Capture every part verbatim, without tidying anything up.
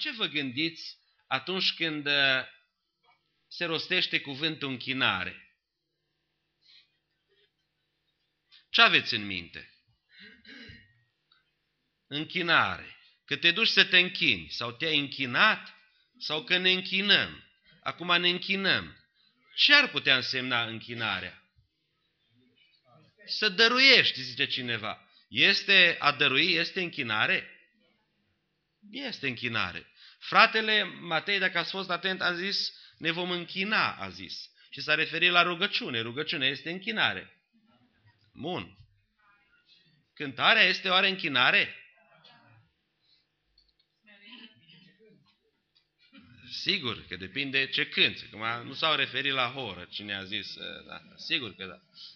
ce vă gândiți atunci când se rostește cuvântul închinare? Ce aveți în minte? Închinare. Că te duci să te închini sau te-ai închinat sau că ne închinăm. Acum ne închinăm. Ce ar putea însemna închinarea? Să dăruiești, zice cineva. Este a dărui, este închinare? Este închinare. Fratele Matei, dacă ați fost atent, a zis, ne vom închina, a zis. Și s-a referit la rugăciune. Rugăciunea este închinare. Bun. Cântarea este oare închinare? Sigur că depinde ce cânți. Acum nu s-au referit la horă, cine a zis. Da, sigur că da.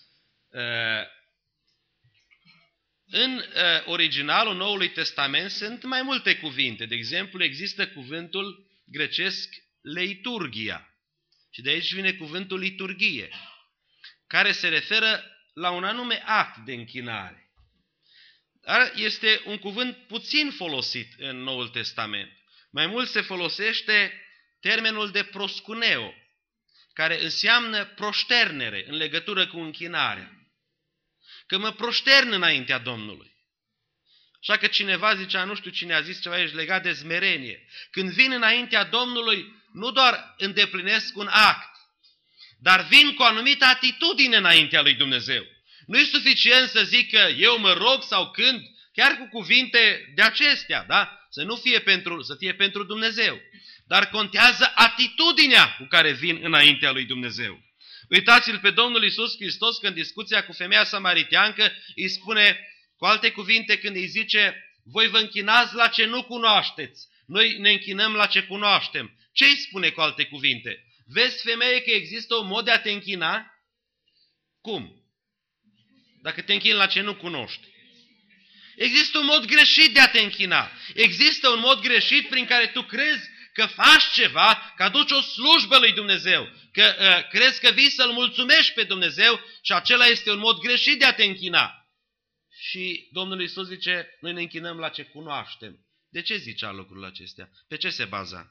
În originalul Noului Testament sunt mai multe cuvinte. De exemplu, există cuvântul grecesc leiturgia. Și de aici vine cuvântul liturghie, care se referă la un anume act de închinare. Dar este un cuvânt puțin folosit în Noul Testament. Mai mult se folosește termenul de proscuneo, care înseamnă proșternere în legătură cu închinarea. Că mă proștern înaintea Domnului. Așa că cineva zicea, nu știu cine a zis ceva, ești legat de smerenie. Când vin înaintea Domnului, nu doar îndeplinesc un act, dar vin cu o anumită atitudine înaintea lui Dumnezeu. Nu e suficient să zic că eu mă rog sau cânt, chiar cu cuvinte de acestea, da? Să nu fie pentru, să fie pentru Dumnezeu. Dar contează atitudinea cu care vin înaintea lui Dumnezeu. Uitați-l pe Domnul Iisus Hristos când discuția cu femeia samariteancă îi spune, cu alte cuvinte, când îi zice, voi vă închinați la ce nu cunoașteți, noi ne închinăm la ce cunoaștem. Ce îi spune cu alte cuvinte? Vezi, femeie, că există un mod de a te închina? Cum? Dacă te închini la ce nu cunoști. Există un mod greșit de a te închina. Există un mod greșit prin care tu crezi că faci ceva, că aduci o slujbă lui Dumnezeu, că uh, crezi că vii să-L mulțumești pe Dumnezeu și acela este un mod greșit de a te închina. Și Domnul Iisus zice, noi ne închinăm la ce cunoaștem. De ce zicea lucrurile acestea? Pe ce se baza?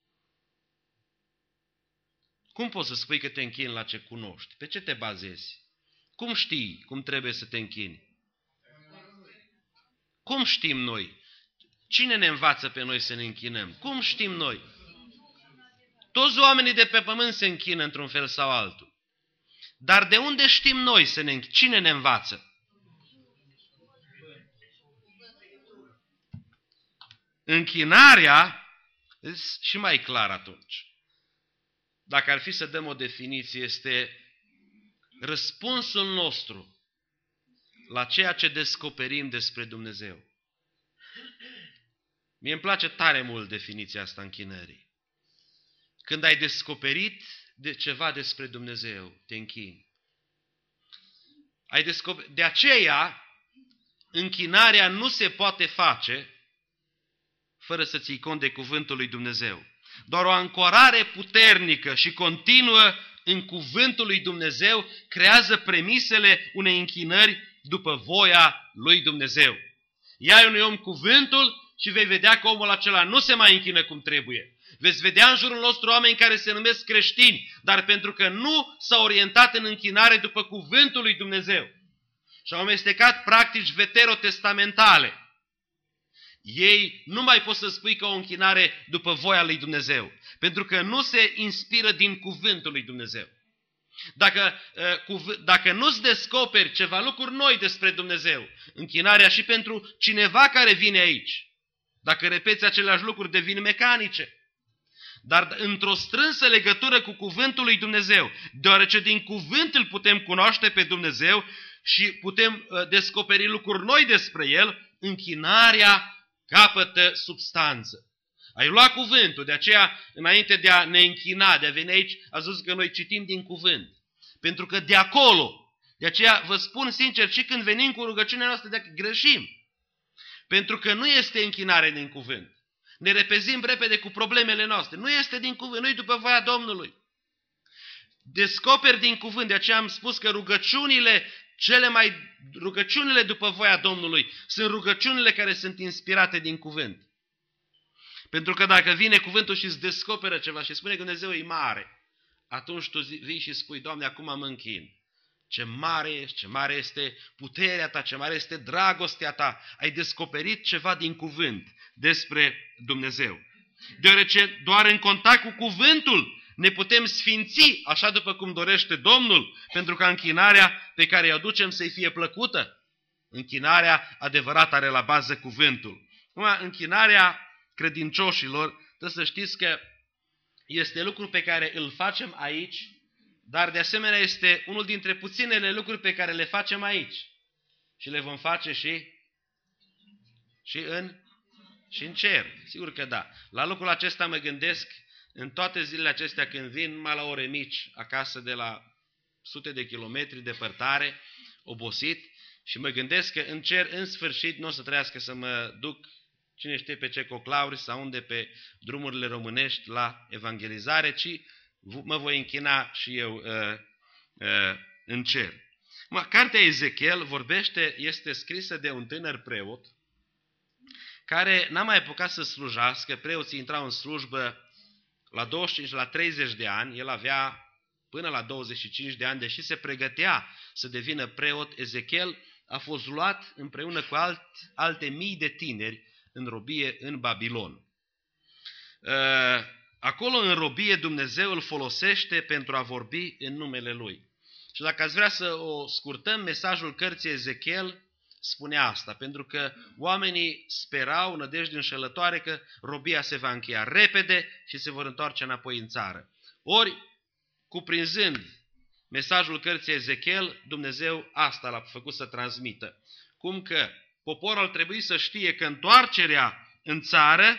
Cum poți să spui că te închini la ce cunoști? Pe ce te bazezi? Cum știi cum trebuie să te închini? Cum știm noi? Cine ne învață pe noi să ne închinăm? Cum știm noi? Toți oamenii de pe pământ se închină într-un fel sau altul. Dar de unde știm noi să ne închinăm? Cine ne învață? Închinarea e și mai clar atunci. Dacă ar fi să dăm o definiție, este răspunsul nostru la ceea ce descoperim despre Dumnezeu. Mie îmi place tare mult definiția asta închinării. Când ai descoperit de ceva despre Dumnezeu, te închini. Ai descoperit. De aceea, închinarea nu se poate face fără să ții cont de cuvântul lui Dumnezeu. Doar o ancorare puternică și continuă în cuvântul lui Dumnezeu creează premisele unei închinări după voia lui Dumnezeu. Ia unui om cuvântul și vei vedea că omul acela nu se mai închină cum trebuie. Veți vedea în jurul nostru oameni care se numesc creștini, dar pentru că nu s-au orientat în închinare după cuvântul lui Dumnezeu și au amestecat practici veterotestamentale, ei nu mai pot să spui că o închinare după voia lui Dumnezeu, pentru că nu se inspiră din cuvântul lui Dumnezeu. Dacă, dacă nu-ți descoperi ceva lucruri noi despre Dumnezeu, închinarea și pentru cineva care vine aici, dacă repeți aceleași lucruri, devin mecanice. Dar într-o strânsă legătură cu cuvântul lui Dumnezeu, deoarece din cuvânt îl putem cunoaște pe Dumnezeu și putem descoperi lucruri noi despre El, închinarea capătă substanță. Ai luat cuvântul, de aceea, înainte de a ne închina, de a veni aici, a zis că noi citim din cuvânt. Pentru că de acolo, de aceea vă spun sincer, și când venim cu rugăciunea noastră, de greșim. Pentru că nu este închinare din cuvânt. Ne repezim repede cu problemele noastre. Nu este din cuvânt, nu-i după voia Domnului. Descoperi din cuvânt, de aceea am spus că rugăciunile, cele mai rugăciunile după voia Domnului, sunt rugăciunile care sunt inspirate din cuvânt. Pentru că dacă vine cuvântul și îți descoperă ceva și spune că Dumnezeu e mare, atunci tu vii și spui, Doamne, acum mă închin. Ce mare ești, ce mare este puterea ta, ce mare este dragostea ta. Ai descoperit ceva din cuvânt despre Dumnezeu. Deoarece doar în contact cu cuvântul ne putem sfinți așa după cum dorește Domnul, pentru ca închinarea pe care o aducem să-i fie plăcută. Închinarea adevărată are la bază cuvântul. Acum, închinarea credincioșilor, trebuie să știți că este lucru pe care îl facem aici, dar de asemenea este unul dintre puținele lucruri pe care le facem aici. Și le vom face și, și, în, și în cer. Sigur că da. La lucrul acesta mă gândesc în toate zilele acestea când vin numai la ore mici acasă de la sute de kilometri depărtare, obosit, și mă gândesc că în cer, în sfârșit, nu o să trească să mă duc cine știe pe ce coclauri sau unde pe drumurile românești la evangelizare, ci mă voi închina și eu uh, uh, în cer. Cartea Ezechiel vorbește, este scrisă de un tânăr preot care n-a mai apucat să slujească. Preoții intrau în slujbă la douăzeci și cinci, la treizeci de ani, el avea până la douăzeci și cinci de ani, deși se pregătea să devină preot. Ezechiel a fost luat împreună cu alt, alte mii de tineri în robie în Babilon. Acolo în robie Dumnezeu îl folosește pentru a vorbi în numele Lui. Și dacă ați vrea să o scurtăm, mesajul cărții Ezechiel spune asta, pentru că oamenii sperau, nădejde înșelătoare, că robia se va încheia repede și se vor întoarce înapoi în țară. Ori, cuprinzând mesajul cărții Ezechiel, Dumnezeu asta l-a făcut să transmită. Cum că poporul ar trebui să știe că întoarcerea în țară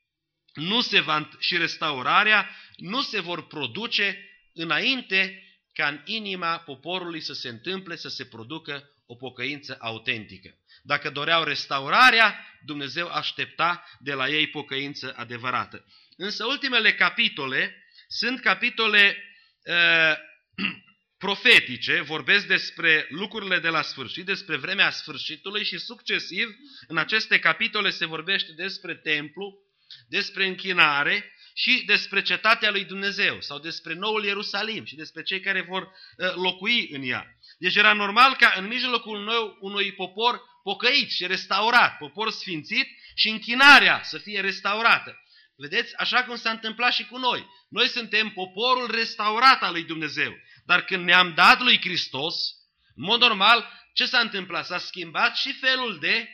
nu se va, și restaurarea nu se vor produce înainte ca în inima poporului să se întâmple, să se producă o pocăință autentică. Dacă doreau restaurarea, Dumnezeu aștepta de la ei pocăință adevărată. Însă ultimele capitole sunt capitole uh, profetice, vorbesc despre lucrurile de la sfârșit, despre vremea sfârșitului și succesiv în aceste capitole se vorbește despre templu, despre închinare și despre cetatea lui Dumnezeu sau despre noul Ierusalim și despre cei care vor uh, locui în ea. Deci era normal ca în mijlocul nou unui popor pocăit și restaurat, popor sfințit, și închinarea să fie restaurată. Vedeți? Așa cum s-a întâmplat și cu noi. Noi suntem poporul restaurat al lui Dumnezeu. Dar când ne-am dat lui Hristos, în mod normal, ce s-a întâmplat? S-a schimbat și felul de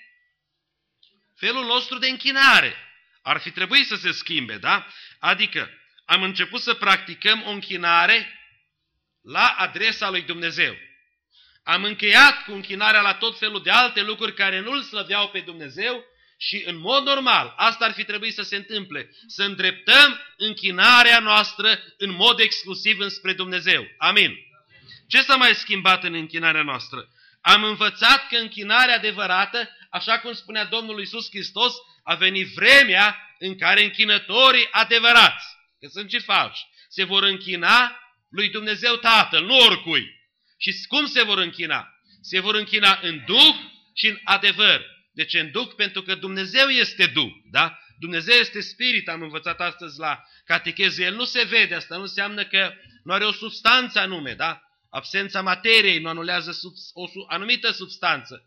felul nostru de închinare. Ar fi trebuit să se schimbe, da? Adică am început să practicăm o închinare la adresa lui Dumnezeu. Am încheiat cu închinarea la tot felul de alte lucruri care nu îl slăveau pe Dumnezeu și în mod normal asta ar fi trebuit să se întâmple. Să îndreptăm închinarea noastră în mod exclusiv înspre Dumnezeu. Amin. Ce s-a mai schimbat în închinarea noastră? Am învățat că închinarea adevărată, așa cum spunea Domnul Iisus Hristos, a venit vremea în care închinătorii adevărați, că sunt și falși, se vor închina lui Dumnezeu Tatăl, nu oricui. Și cum se vor închina? Se vor închina în Duh și în adevăr. Deci în Duh, pentru că Dumnezeu este Duh, da? Dumnezeu este Spirit, am învățat astăzi la catecheză. El nu se vede, asta nu înseamnă că nu are o substanță anume, da? Absența materiei nu anulează sub, o anumită substanță.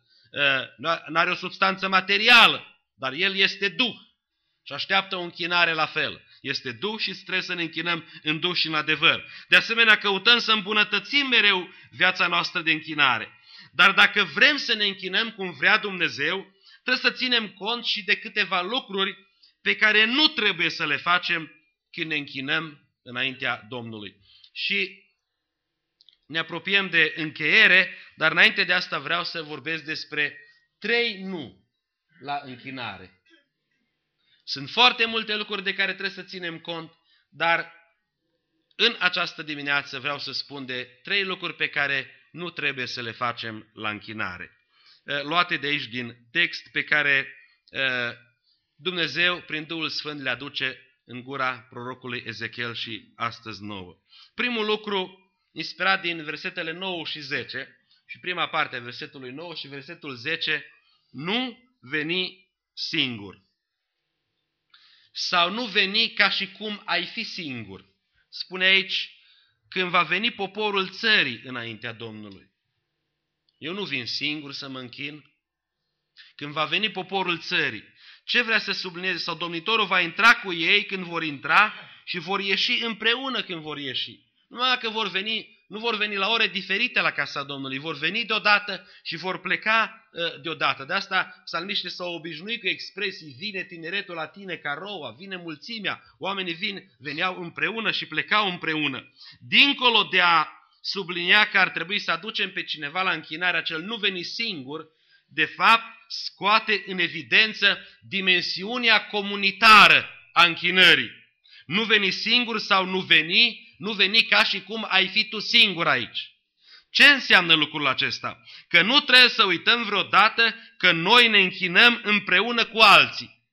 Nu are o substanță materială, dar El este Duh și așteaptă o închinare la fel. Este Duh și trebuie să ne închinăm în Duh și în adevăr. De asemenea, căutăm să îmbunătățim mereu viața noastră de închinare. Dar dacă vrem să ne închinăm cum vrea Dumnezeu, trebuie să ținem cont și de câteva lucruri pe care nu trebuie să le facem când ne închinăm înaintea Domnului. Și ne apropiem de încheiere, dar înainte de asta vreau să vorbesc despre trei nu la închinare. Sunt foarte multe lucruri de care trebuie să ținem cont, dar în această dimineață vreau să spun de trei lucruri pe care nu trebuie să le facem la închinare. Luate de aici din text pe care Dumnezeu, prin Duhul Sfânt, le aduce în gura prorocului Ezechiel și astăzi nouă. Primul lucru, inspirat din versetele nouă și zece, și prima parte a versetului nouă și versetul zece, nu veni singur. sau nu veni ca și cum ai fi singur. Spune aici, când va veni poporul țării înaintea Domnului. Eu nu vin singur să mă închin. Când va veni poporul țării, ce vrea să sublinieze? Sau domnitorul va intra cu ei când vor intra și vor ieși împreună când vor ieși. Numai că vor veni, nu vor veni la ore diferite la casa Domnului, vor veni deodată și vor pleca uh, deodată. De asta psalmiștii s-au obișnuit cu expresii, vine tineretul la tine ca roa, vine mulțimea, oamenii vin, veneau împreună și plecau împreună. Dincolo de a sublinia că ar trebui să aducem pe cineva la închinare, acel nu veni singur, de fapt scoate în evidență dimensiunea comunitară a închinării. Nu veni singur sau nu veni, nu veni ca și cum ai fi tu singur aici. Ce înseamnă lucrul acesta? Că nu trebuie să uităm vreodată că noi ne închinăm împreună cu alții.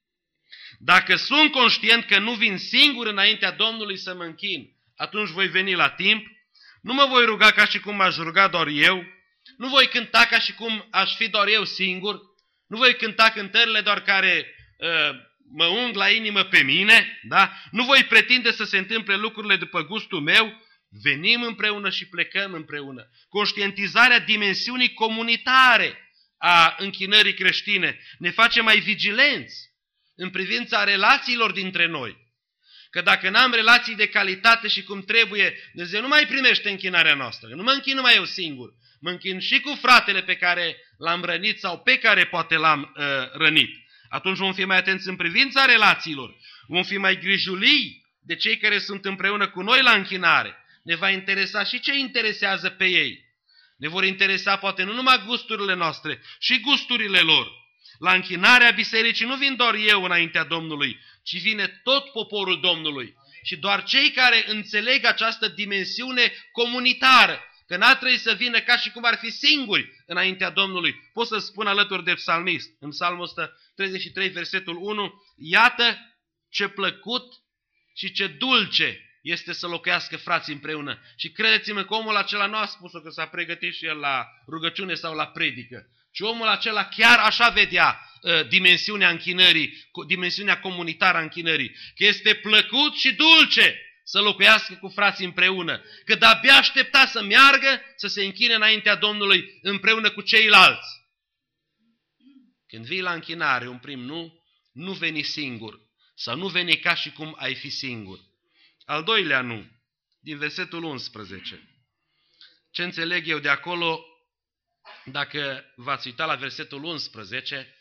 Dacă sunt conștient că nu vin singur înaintea Domnului să mă închin, atunci voi veni la timp, nu mă voi ruga ca și cum aș ruga doar eu, nu voi cânta ca și cum aș fi doar eu singur, nu voi cânta cântările doar care uh, mă ung la inimă pe mine, da? Nu voi pretinde să se întâmple lucrurile după gustul meu, venim împreună și plecăm împreună. Conștientizarea dimensiunii comunitare a închinării creștine ne face mai vigilenți în privința relațiilor dintre noi. Că dacă n-am relații de calitate și cum trebuie, Dumnezeu nu mai primește închinarea noastră. Nu mă închin numai eu singur. Mă închin și cu fratele pe care l-am rănit sau pe care poate l-am uh, rănit. Atunci vom fi mai atenți în privința relațiilor. Vom fi mai grijulii de cei care sunt împreună cu noi la închinare. Ne va interesa și ce interesează pe ei. Ne vor interesa poate nu numai gusturile noastre, și gusturile lor. La închinarea bisericii nu vin doar eu înaintea Domnului, ci vine tot poporul Domnului. Și doar cei care înțeleg această dimensiune comunitară, că n-ar trebui să vină ca și cum ar fi singuri înaintea Domnului. Pot să spun alături de psalmist, în psalmul o sută treizeci și trei, versetul unu, iată ce plăcut și ce dulce este să locuiască frații împreună. Și credeți-mă că omul acela nu a spus-o că s-a pregătit și el la rugăciune sau la predică, ci omul acela chiar așa vedea uh, dimensiunea închinării, dimensiunea comunitară a închinării, că este plăcut și dulce să locuiască cu frații împreună, că de-abia aștepta să meargă, să se închine înaintea Domnului împreună cu ceilalți. Când vii la închinare, un prim nu, nu veni singur, sau nu veni ca și cum ai fi singur. Al doilea nu, din versetul unsprezece. Ce înțeleg eu de acolo, dacă v-ați uitat la versetul unsprezece,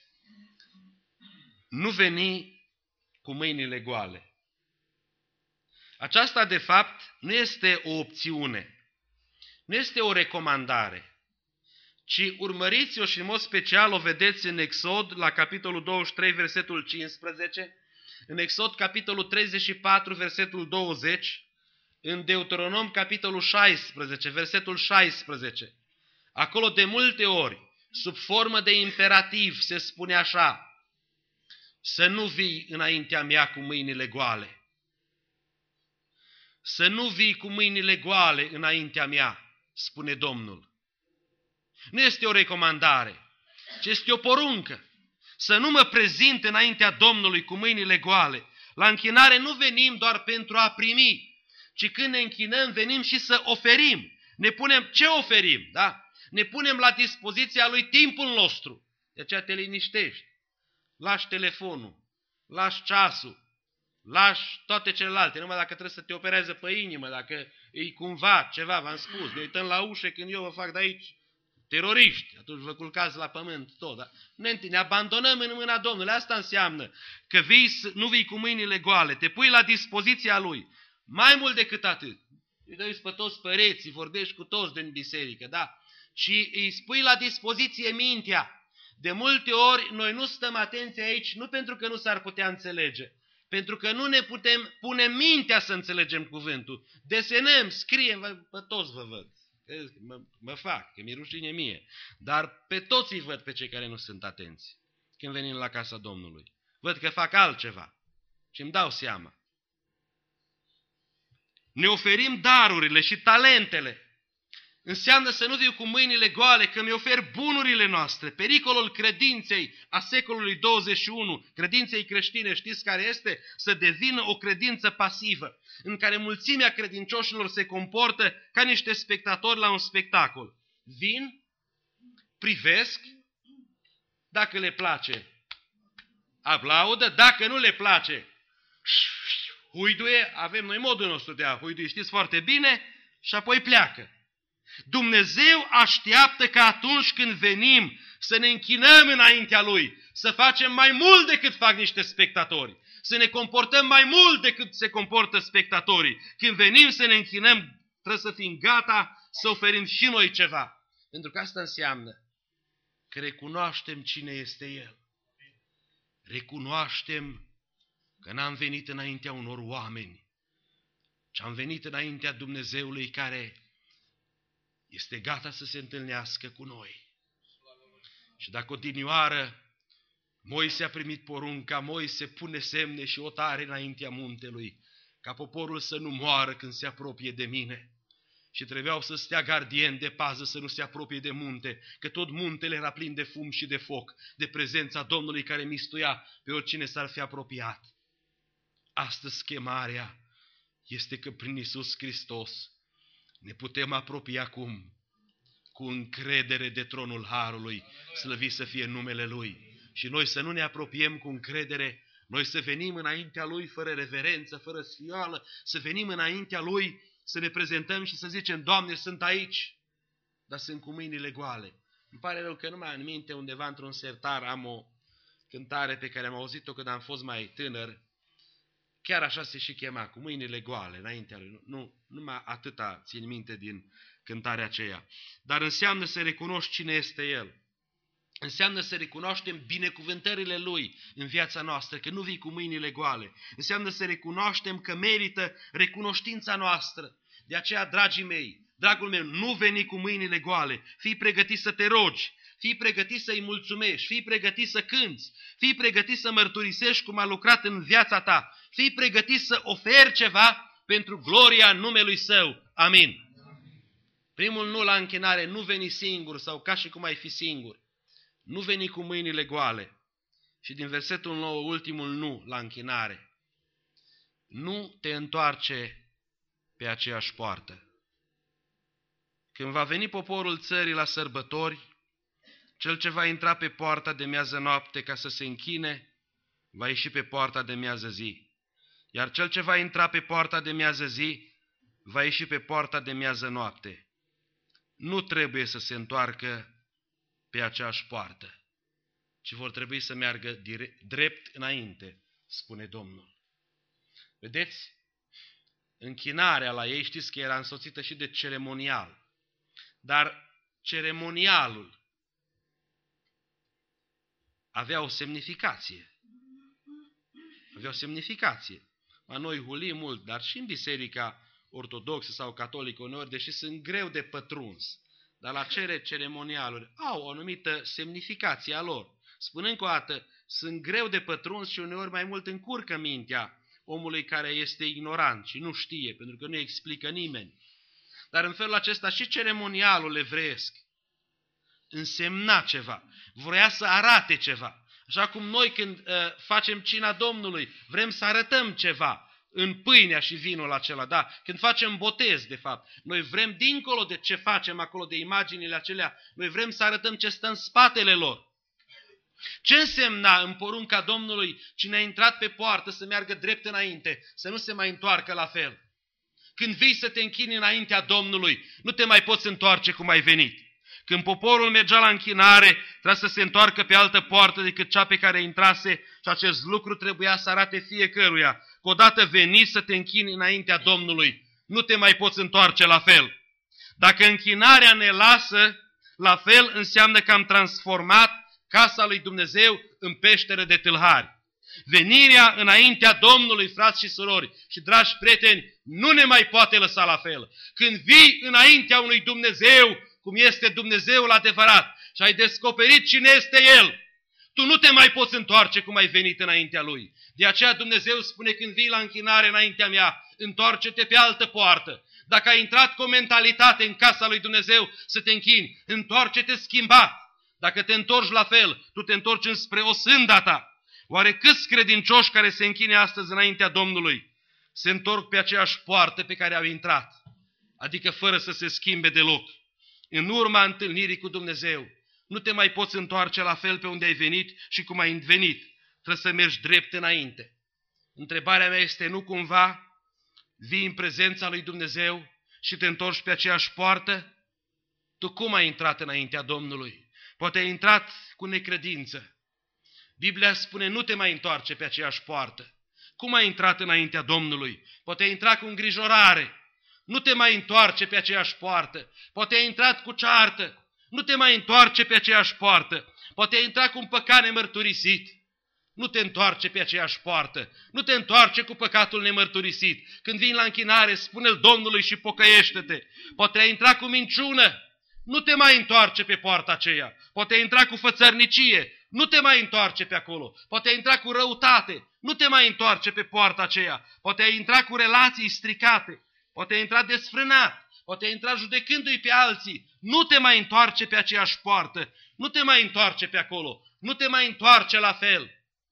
nu veni cu mâinile goale. Aceasta, de fapt, nu este o opțiune, nu este o recomandare, ci urmăriți-o și în mod special o vedeți în Exod, la capitolul douăzeci și trei, versetul cincisprezece, în Exod, capitolul treizeci și patru, versetul douăzeci, în Deuteronom, capitolul șaisprezece, versetul șaisprezece. Acolo, de multe ori, sub formă de imperativ, se spune așa, să nu vii înaintea mea cu mâinile goale. Să nu vii cu mâinile goale înaintea mea, spune Domnul. Nu este o recomandare, ci este o poruncă. Să nu mă prezint înaintea Domnului cu mâinile goale. La închinare nu venim doar pentru a primi, ci când ne închinăm venim și să oferim. Ne punem, ce oferim? Da? Ne punem la dispoziția lui timpul nostru. De aceea te liniștești. Lași telefonul, lași ceasul, lași toate celelalte, numai dacă trebuie să te opereze pe inimă, dacă e cumva ceva, v-am spus, ne uităm la ușă când eu vă fac de aici teroriști, atunci vă culcați la pământ tot. Da? Ne, ne abandonăm în mâna Domnului. Asta înseamnă că vii, nu vii cu mâinile goale, te pui la dispoziția Lui. Mai mult decât atât, îi dai pe toți păreții, vorbești cu toți din biserică, da? Și îi spui la dispoziție mintea. De multe ori noi nu stăm atenți aici, nu pentru că nu s-ar putea înțelege, pentru că nu ne putem pune mintea să înțelegem cuvântul. Desenăm, scriem, pe toți vă văd. Mă, mă fac, că mi-e rușine mie. Dar pe toți îi văd pe cei care nu sunt atenți când venim la casa Domnului. Văd că fac altceva și îmi dau seama. Ne oferim darurile și talentele. Înseamnă să nu viu cu mâinile goale, că mi ofer bunurile noastre. Pericolul credinței a secolului douăzeci și unu, credinței creștine, știți care este? Să devină o credință pasivă, în care mulțimea credincioșilor se comportă ca niște spectatori la un spectacol. Vin, privesc, dacă le place, aplaudă, dacă nu le place, huiduie, avem noi modul nostru de a huidui, știți foarte bine, și apoi pleacă. Dumnezeu așteaptă ca atunci când venim să ne închinăm înaintea Lui, să facem mai mult decât fac niște spectatori, să ne comportăm mai mult decât se comportă spectatorii. Când venim să ne închinăm, trebuie să fim gata să oferim și noi ceva. Pentru că asta înseamnă că recunoaștem cine este El. Recunoaștem că n-am venit înaintea unor oameni, ci am venit înaintea Dumnezeului care este gata să se întâlnească cu noi. Și dacă odinioară Moise a primit porunca, Moise pune semne și otare înaintea muntelui, ca poporul să nu moară când se apropie de mine. Și trebuiau să stea gardieni de pază să nu se apropie de munte, că tot muntele era plin de fum și de foc, de prezența Domnului care mistuia pe oricine s-ar fi apropiat. Astăzi chemarea este că prin Iisus Hristos ne putem apropia acum cu încredere de tronul Harului, slăvit să fie numele Lui. Și noi să nu ne apropiem cu încredere, noi să venim înaintea Lui fără reverență, fără sfioală, să venim înaintea Lui, să ne prezentăm și să zicem, Doamne, sunt aici, dar sunt cu mâinile goale. Îmi pare rău că nu mai am în minte, undeva într-un sertar am o cântare pe care am auzit-o când am fost mai tânăr. Chiar așa se și chema, cu mâinile goale, înaintea Lui. Nu, numai atâta țin minte din cântarea aceea. Dar înseamnă să recunoști cine este El. Înseamnă să recunoaștem binecuvântările Lui în viața noastră, că nu vii cu mâinile goale. Înseamnă să recunoaștem că merită recunoștința noastră. De aceea, dragii mei, dragul meu, nu veni cu mâinile goale. Fii pregătit să te rogi, fii pregătit să-i mulțumești, fii pregătit să cânți, fii pregătit să mărturisești cum a lucrat în viața ta, fii pregătit să oferi ceva pentru gloria numelui Său. Amin. Primul nu la închinare, nu veni singur sau ca și cum ai fi singur. Nu veni cu mâinile goale. Și din versetul nouă, ultimul nu la închinare. Nu te întoarce pe aceeași poartă. Când va veni poporul țării la sărbători, cel ce va intra pe poarta de miază noapte ca să se închine, va ieși pe poarta de miază zi. Iar cel ce va intra pe poarta de miază zi, va ieși pe poarta de miază noapte. Nu trebuie să se întoarcă pe aceeași poartă, ci vor trebui să meargă direct, drept înainte, spune Domnul. Vedeți? Închinarea la ei, știți că era însoțită și de ceremonial. Dar ceremonialul avea o semnificație. Avea o semnificație. La noi hulim mult, dar și în biserica ortodoxă sau catolică uneori, deși sunt greu de pătruns, dar la cele ceremonialuri au o anumită semnificație a lor. Spun încă o dată, sunt greu de pătruns și uneori mai mult încurcă mintea omului care este ignorant și nu știe, pentru că nu explică nimeni. Dar în felul acesta și ceremonialul evreiesc însemna ceva, vrea să arate ceva. Așa cum noi când uh, facem cina Domnului, vrem să arătăm ceva în pâinea și vinul acela, da? Când facem botez, de fapt, noi vrem, dincolo de ce facem acolo, de imaginile acelea, noi vrem să arătăm ce stă în spatele lor. Ce însemna în porunca Domnului cine a intrat pe poartă să meargă drept înainte, să nu se mai întoarcă la fel? Când vii să te închini înaintea Domnului, nu te mai poți întoarce cum ai venit. Când poporul mergea la închinare, trebuia să se întoarcă pe altă poartă decât cea pe care intrase și acest lucru trebuia să arate fiecăruia. Că odată veniți să te închini înaintea Domnului, nu te mai poți întoarce la fel. Dacă închinarea ne lasă, la fel înseamnă că am transformat casa lui Dumnezeu în peșteră de tâlhari. Venirea înaintea Domnului, frați și surori și dragi prieteni, nu ne mai poate lăsa la fel. Când vii înaintea unui Dumnezeu, cum este Dumnezeul adevărat, și ai descoperit cine este El, tu nu te mai poți întoarce cum ai venit înaintea Lui. De aceea Dumnezeu spune, când vii la închinare înaintea mea, întoarce-te pe altă poartă. Dacă ai intrat cu o mentalitate în casa lui Dumnezeu să te închini, întoarce-te schimbat. Dacă te întorci la fel, tu te întorci înspre o sânda ta. Oare câți credincioși care se închine astăzi înaintea Domnului se întorc pe aceeași poartă pe care au intrat? Adică fără să se schimbe deloc. În urma întâlnirii cu Dumnezeu, nu te mai poți întoarce la fel pe unde ai venit și cum ai venit. Trebuie să mergi drept înainte. Întrebarea mea este, nu cumva vii în prezența lui Dumnezeu și te întorci pe aceeași poartă? Tu cum ai intrat înaintea Domnului? Poate ai intrat cu necredință. Biblia spune, nu te mai întoarce pe aceeași poartă. Cum ai intrat înaintea Domnului? Poate ai intrat cu îngrijorare. Nu te mai întoarce pe aceeași poartă. Poate ai intrat cu ceartă. Nu te mai întoarce pe aceeași poartă. Poate ai intrat cu un păcat nemărturisit. Nu te întoarce pe aceeași poartă. Nu te întoarce cu păcatul nemărturisit. Când vii la închinare, spune-l Domnului și pocăiește-te. Poate ai intrat cu minciună. Nu te mai întoarce pe poarta aceea. Poate ai intrat cu fățărnicie. Nu te mai întoarce pe acolo. Poate ai intrat cu răutate. Nu te mai întoarce pe poarta aceea. Poate ai intrat cu relații stricate. Poate ai intrat desfrânat. Poate ai intrat judecându-i pe alții. Nu te mai întoarce pe aceeași poartă. Nu te mai întoarce pe acolo. Nu te mai întoarce la fel.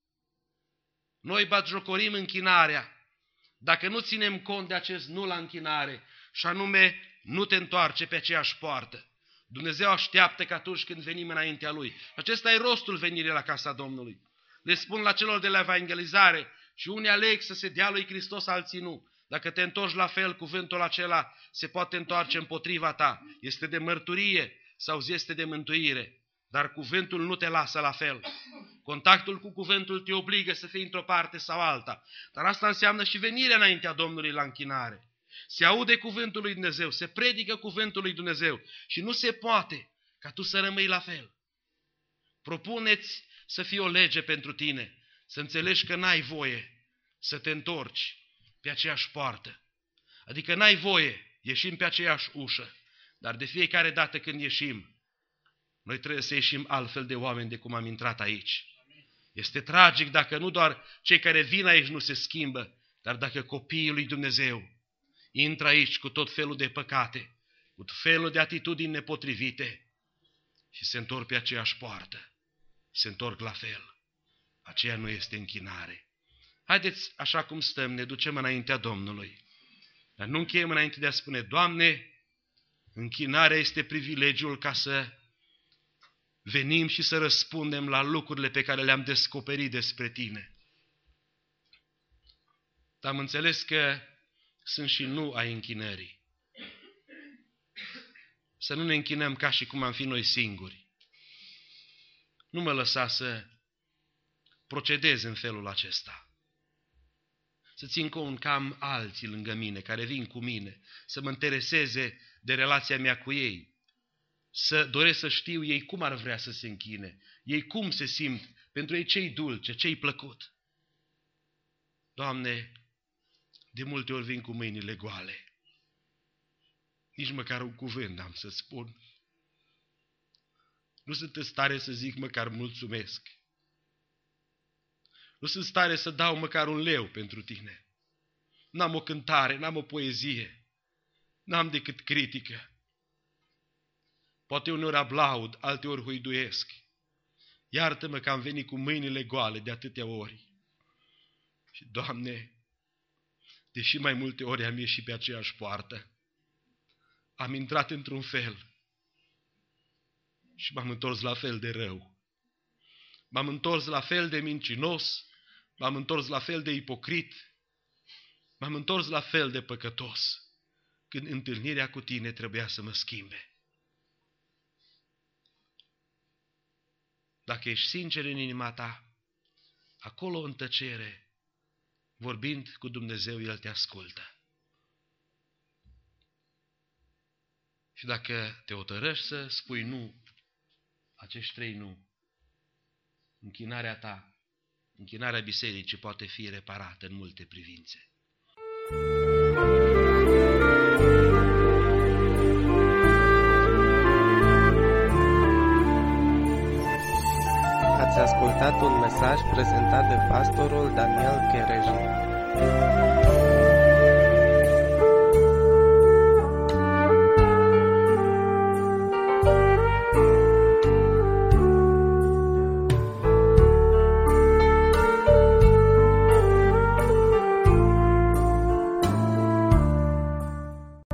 Noi batjocorim închinarea. Dacă nu ținem cont de acest nu la închinare, și anume nu te întoarce pe aceeași poartă. Dumnezeu așteaptă că atunci când venim înaintea Lui. Acesta e rostul venirii la casa Domnului. Le spun la celor de la evangelizare și unii aleg să se dea lui Hristos, alții nu. Dacă te întorci la fel, cuvântul acela se poate întoarce împotriva ta. Este de mărturie sau este de mântuire. Dar cuvântul nu te lasă la fel. Contactul cu cuvântul te obligă să fii într-o parte sau alta. Dar asta înseamnă și venirea înaintea Domnului la închinare. Se aude cuvântul lui Dumnezeu, se predică cuvântul lui Dumnezeu și nu se poate ca tu să rămâi la fel. Propuneți să fie o lege pentru tine, să înțelegi că n-ai voie să te întorci pe aceeași poartă. Adică n-ai voie, ieșim pe aceeași ușă, dar de fiecare dată când ieșim, noi trebuie să ieșim altfel de oameni de cum am intrat aici. Este tragic dacă nu doar cei care vin aici nu se schimbă, dar dacă copiii lui Dumnezeu intră aici cu tot felul de păcate, cu tot felul de atitudini nepotrivite și se întorc pe aceeași poartă, se întorc la fel. Aceea nu este închinare. Haideți, așa cum stăm, ne ducem înaintea Domnului. Dar nu încheiem înainte de a spune, Doamne, închinarea este privilegiul ca să venim și să răspundem la lucrurile pe care le-am descoperit despre Tine. Dar am înțeles că sunt și nu ai închinării. Să nu ne închinăm ca și cum am fi noi singuri. Nu mă lăsa să procedez în felul acesta. Să țin cont că am alții lângă mine, care vin cu mine, să mă intereseze de relația mea cu ei, să doresc să știu ei cum ar vrea să se închine, ei cum se simt, pentru ei ce-i dulce, ce-i plăcut. Doamne, de multe ori vin cu mâinile goale. Nici măcar un cuvânt n-am să spun. Nu sunt în stare să zic măcar mulțumesc. Nu sunt în stare să dau măcar un leu pentru Tine. N-am o cântare, n-am o poezie, n-am decât critică. Poate uneori aplaud, alteori huiduiesc. Iartă-mă că am venit cu mâinile goale de atâtea ori. Și, Doamne, deși mai multe ori am ieșit pe aceeași poartă, am intrat într-un fel și m-am întors la fel de rău. M-am întors la fel de mincinos, m-am întors la fel de ipocrit, m-am întors la fel de păcătos, când întâlnirea cu Tine trebuia să mă schimbe. Dacă ești sincer în inima ta, acolo în tăcere, vorbind cu Dumnezeu, El te ascultă. Și dacă te hotărăști să spui nu, acești trei nu, închinarea ta, închinarea bisericii poate fi reparată în multe privințe. Ați ascultat un mesaj prezentat de pastorul Daniel Chereji.